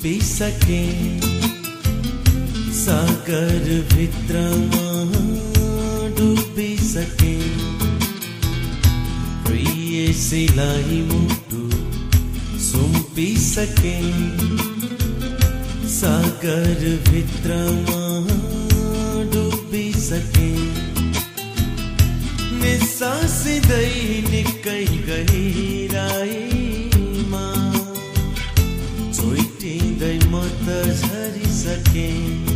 सुम्पिसके सागर भित्रमा डुबिसके प्रेयसीलाई मुटु सुम्पिसके सागर भित्रमा डुबिसके निसासिँदै निकै गहिराईमा चोइटिँदै म त झरिसके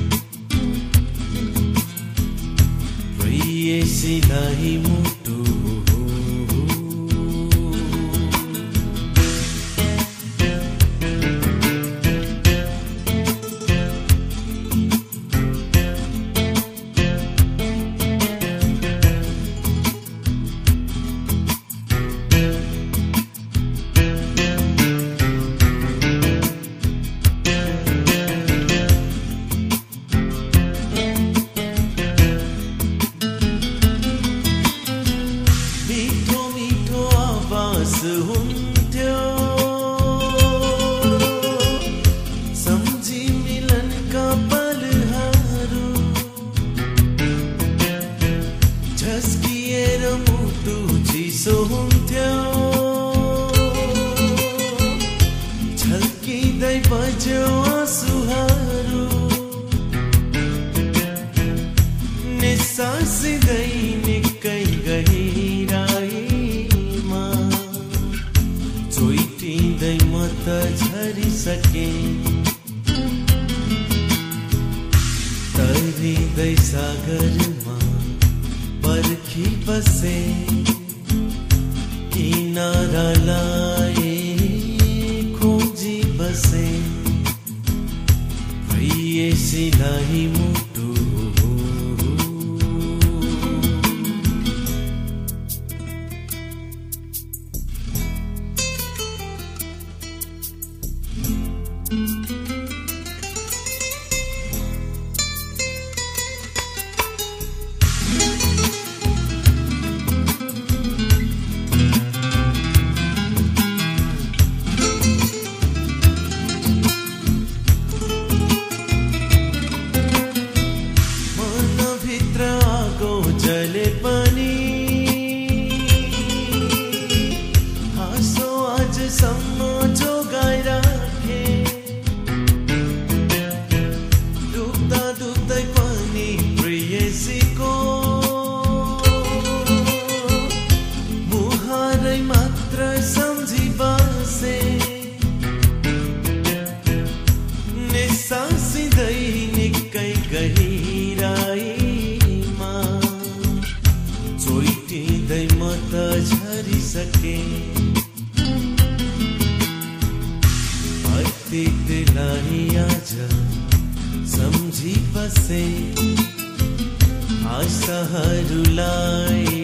प्रेयसीलाई मुटु हुन्थ्यो सम्झी मिलनका पलहरू झस्किएर मुटु चिसो हुन्थ्यो झल्किँदै बज्यो आँसुहरू निसासिँदै निकै गहिराईमा चोइटिँदै म त झरिसके तरिँदै सागरमा पर्खी बसे किनारालाई खोजी बसे प्रेयसीलाई मुटु जले पनि हाँसो आजसम्म जोगाइराखे दुख्दा दुख्दै पनि प्रेयसीको मुहारै मात्र सम्झी बसे निसासिँदै निकै गहिराई चोइटिँदै म त झरिसके अतीतलाई आज सम्झी बसे आशाहरूलाई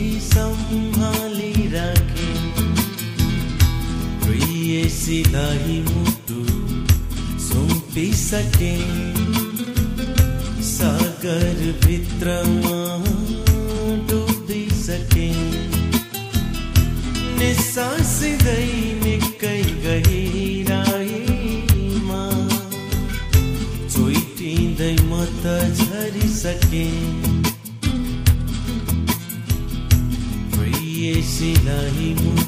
सम्हालिराखे प्रेयसीलाई मुटु सुम्पिसके सागर भित्रमा डुबिसके निसासिँदै निकै गहिराईमा चोइटिँदै म त झरिसके प्रेयसीलाई